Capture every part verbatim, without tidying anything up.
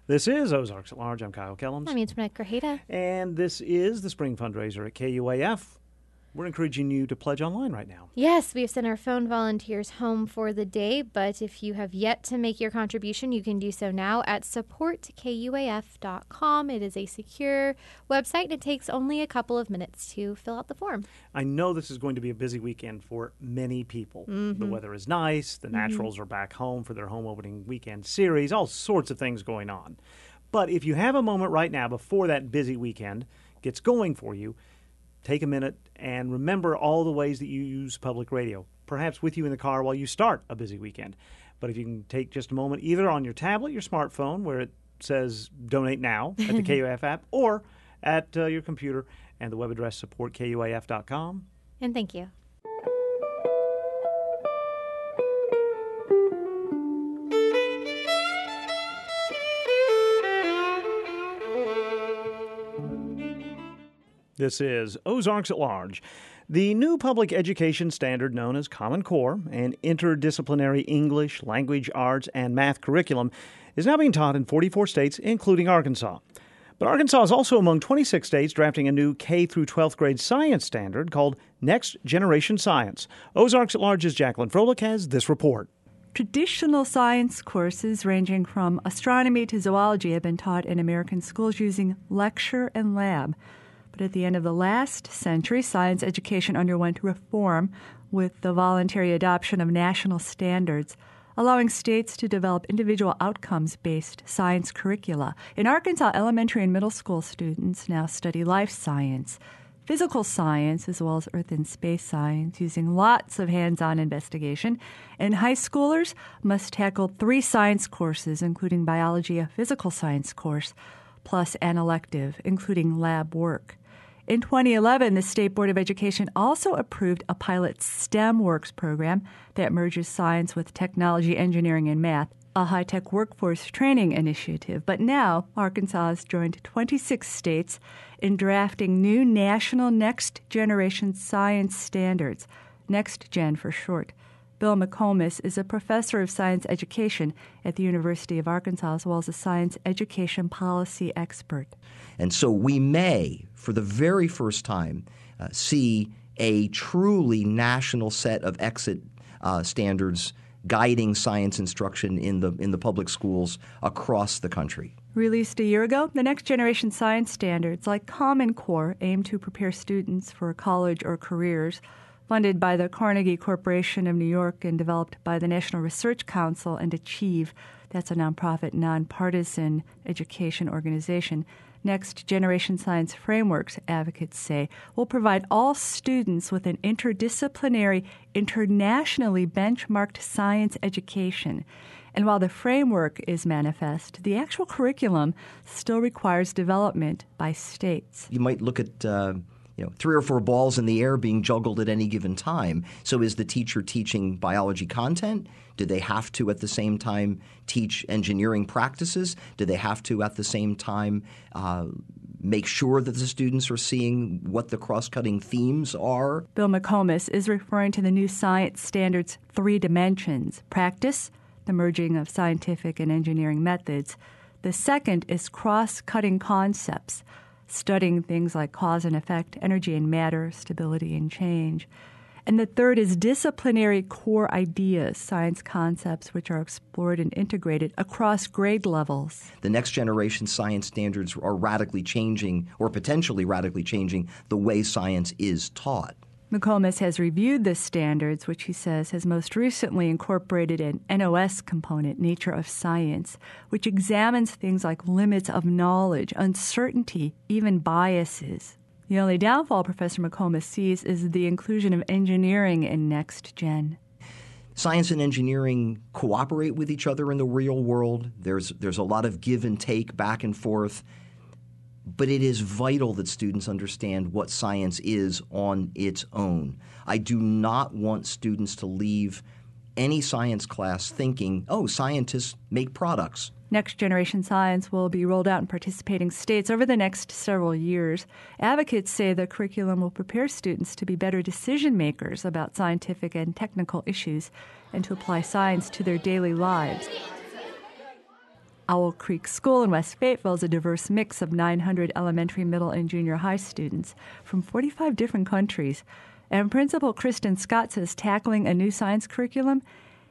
This is Ozarks at Large. I'm Kyle Kellums. I'm Antoinette Grajeda. And this is the spring fundraiser at K U A F. We're encouraging you to pledge online right now. Yes, we have sent our phone volunteers home for the day, but if you have yet to make your contribution, you can do so now at support k u a f dot com. It is a secure website, and it takes only a couple of minutes to fill out the form. I know this is going to be a busy weekend for many people. Mm-hmm. The weather is nice. The Naturals mm-hmm. are back home for their home opening weekend series. All sorts of things going on. But if you have a moment right now before that busy weekend gets going for you, take a minute and remember all the ways that you use public radio, perhaps with you in the car while you start a busy weekend. But if you can take just a moment, either on your tablet, your smartphone, where it says Donate Now at the K U A F app, or at uh, your computer and the web address support k u a f dot com. And thank you. This is Ozarks at Large. The new public education standard known as Common Core, an interdisciplinary English, language arts, and math curriculum, is now being taught in forty-four states, including Arkansas. But Arkansas is also among twenty-six states drafting a new K through twelfth grade science standard called Next Generation Science. Ozarks at Large's Jacqueline Froelich has this report. Traditional science courses ranging from astronomy to zoology have been taught in American schools using lecture and lab. But at the end of the last century, science education underwent reform with the voluntary adoption of national standards, allowing states to develop individual outcomes-based science curricula. In Arkansas, elementary and middle school students now study life science, physical science, as well as earth and space science, using lots of hands-on investigation. And high schoolers must tackle three science courses, including biology, a physical science course, plus an elective, including lab work. In twenty eleven, the State Board of Education also approved a pilot STEMworks program that merges science with technology, engineering, and math, a high-tech workforce training initiative. But now, Arkansas has joined twenty-six states in drafting new national next-generation science standards, NextGen for short. Bill McComas is a professor of science education at the University of Arkansas, as well as a science education policy expert. And so we may, for the very first time, uh, see a truly national set of exit uh, standards guiding science instruction in the in the public schools across the country. Released a year ago, the Next Generation Science Standards, like Common Core, aim to prepare students for college or careers. Funded by the Carnegie Corporation of New York and developed by the National Research Council and Achieve, that's a nonprofit, nonpartisan education organization. Next Generation Science Frameworks, advocates say, will provide all students with an interdisciplinary, internationally benchmarked science education. And while the framework is manifest, the actual curriculum still requires development by states. You might look at uh You know, three or four balls in the air being juggled at any given time. So is the teacher teaching biology content? Do they have to at the same time teach engineering practices? Do they have to at the same time uh, make sure that the students are seeing what the cross-cutting themes are? Bill McComas is referring to the new science standards' three dimensions: practice, the merging of scientific and engineering methods. The second is cross-cutting concepts, studying things like cause and effect, energy and matter, stability and change. And the third is disciplinary core ideas, science concepts which are explored and integrated across grade levels. The next generation science standards are radically changing, or potentially radically changing, the way science is taught. McComas has reviewed the standards, which he says has most recently incorporated an N O S component, Nature of Science, which examines things like limits of knowledge, uncertainty, even biases. The only downfall Professor McComas sees is the inclusion of engineering in NextGen. Science and engineering cooperate with each other in the real world. There's there's a lot of give and take, back and forth. But it is vital that students understand what science is on its own. I do not want students to leave any science class thinking, oh, scientists make products. Next Generation Science will be rolled out in participating states over the next several years. Advocates say the curriculum will prepare students to be better decision makers about scientific and technical issues and to apply science to their daily lives. Owl Creek School in West Fayetteville is a diverse mix of nine hundred elementary, middle, and junior high students from forty-five different countries. And Principal Kristen Scott says tackling a new science curriculum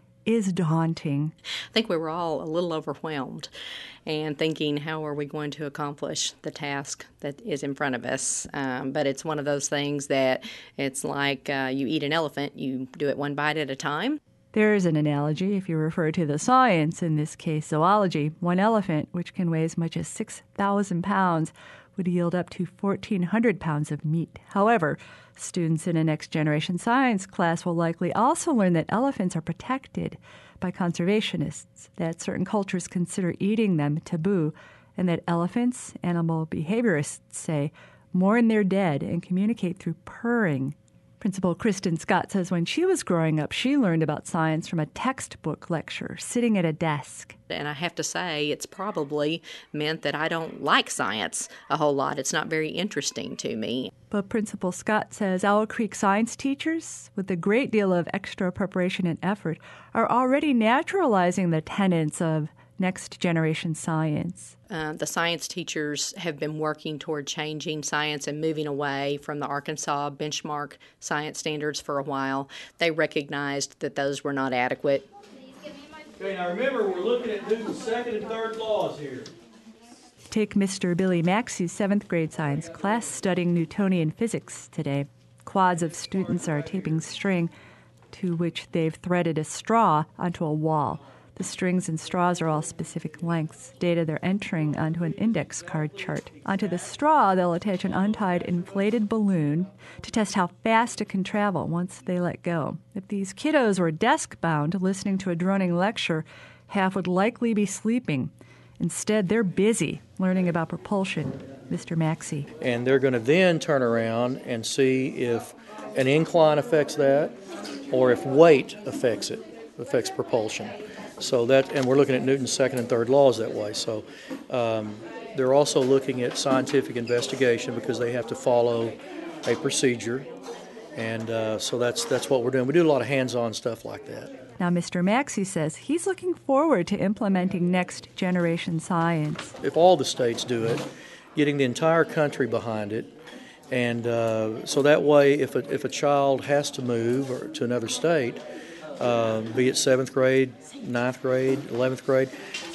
is daunting. I think we were all a little overwhelmed and thinking, how are we going to accomplish the task that is in front of us? Um, but it's one of those things that it's like uh, you eat an elephant, you do it one bite at a time. There's an analogy if you refer to the science, in this case zoology. One elephant, which can weigh as much as six thousand pounds, would yield up to fourteen hundred pounds of meat. However, students in a next generation science class will likely also learn that elephants are protected by conservationists, that certain cultures consider eating them taboo, and that elephants, animal behaviorists say, mourn their dead and communicate through purring. Principal Kristen Scott says when she was growing up, she learned about science from a textbook lecture, sitting at a desk. And I have to say, it's probably meant that I don't like science a whole lot. It's not very interesting to me. But Principal Scott says Owl Creek science teachers, with a great deal of extra preparation and effort, are already naturalizing the tenets of next generation science. Uh, the science teachers have been working toward changing science and moving away from the Arkansas benchmark science standards for a while. They recognized that those were not adequate. Okay, now remember, we're looking at Newton's second and third laws here. Take Mister Billy Maxey's seventh grade science class studying Newtonian physics today. Quads of students are taping string to which they've threaded a straw onto a wall. The strings and straws are all specific lengths, data they're entering onto an index card chart. Onto the straw, they'll attach an untied inflated balloon to test how fast it can travel once they let go. If these kiddos were desk-bound listening to a droning lecture, half would likely be sleeping. Instead, they're busy learning about propulsion. Mister Maxey. And they're going to then turn around and see if an incline affects that or if weight affects it, affects propulsion. So that, and we're looking at Newton's second and third laws that way. So um, they're also looking at scientific investigation because they have to follow a procedure, and uh, so that's that's what we're doing. We do a lot of hands-on stuff like that. Now, Mister Maxey says he's looking forward to implementing next generation science. If all the states do it, getting the entire country behind it, and uh, so that way, if a, if a child has to move or to another state, Uh, be it seventh grade, ninth grade, eleventh grade.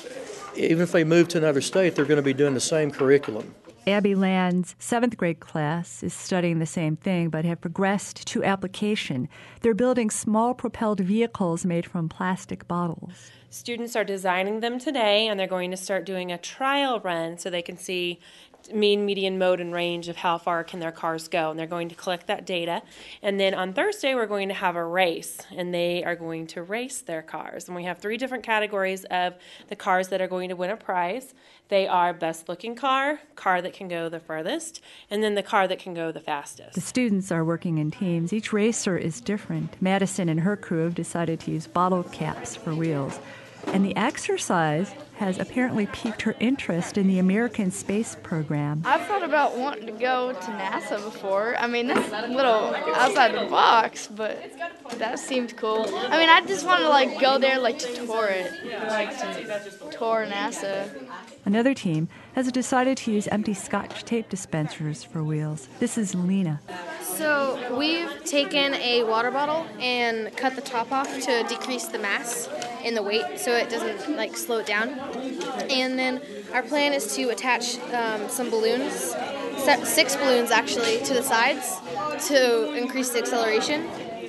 Even if they move to another state, they're going to be doing the same curriculum. Abby Land's seventh grade class is studying the same thing but have progressed to application. They're building small propelled vehicles made from plastic bottles. Students are designing them today, and they're going to start doing a trial run so they can see mean, median, mode, and range of how far can their cars go. And they're going to collect that data. And then on Thursday, we're going to have a race, and they are going to race their cars. And we have three different categories of the cars that are going to win a prize. They are best looking car, car that can go the furthest, and then the car that can go the fastest. The students are working in teams. Each racer is different. Madison and her crew have decided to use bottle caps for wheels. And the exercise has apparently piqued her interest in the American space program. I've thought about wanting to go to NASA before. I mean, that's a little outside the box, but that seemed cool. I mean, I just want to, like, go there, like, to tour it, like, to tour NASA. Another team has decided to use empty Scotch tape dispensers for wheels. This is Lena. So we've taken a water bottle and cut the top off to decrease the mass and the weight so it doesn't like slow it down. And then our plan is to attach um, some balloons, six balloons actually, to the sides to increase the acceleration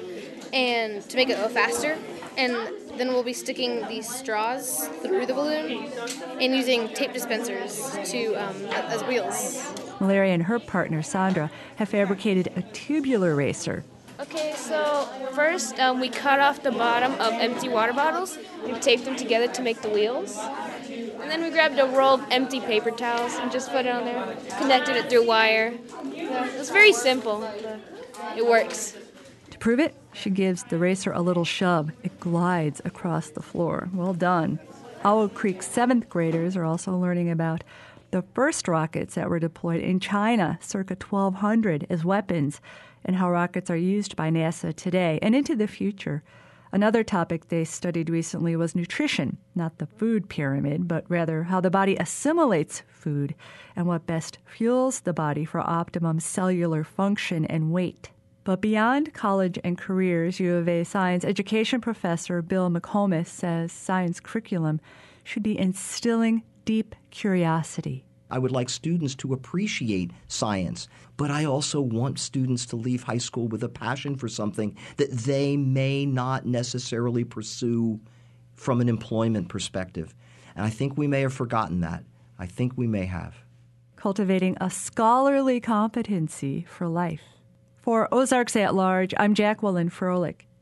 and to make it go faster. And then we'll be sticking these straws through the balloon and using tape dispensers to um, as wheels. Larry and her partner, Sandra, have fabricated a tubular racer. Okay, so first um, we cut off the bottom of empty water bottles and taped them together to make the wheels. And then we grabbed a roll of empty paper towels and just put it on there, connected it through wire. So it's very simple, but it works. To prove it, she gives the racer a little shove. It glides across the floor. Well done. Owl Creek seventh graders are also learning about the first rockets that were deployed in China circa twelve hundred as weapons and how rockets are used by NASA today and into the future. Another topic they studied recently was nutrition, not the food pyramid, but rather how the body assimilates food and what best fuels the body for optimum cellular function and weight. But beyond college and careers, U of A science education professor Bill McComas says science curriculum should be instilling deep curiosity. I would like students to appreciate science, but I also want students to leave high school with a passion for something that they may not necessarily pursue from an employment perspective. And I think we may have forgotten that. I think we may have. Cultivating a scholarly competency for life. For Ozarks at Large, I'm Jacqueline Froelich.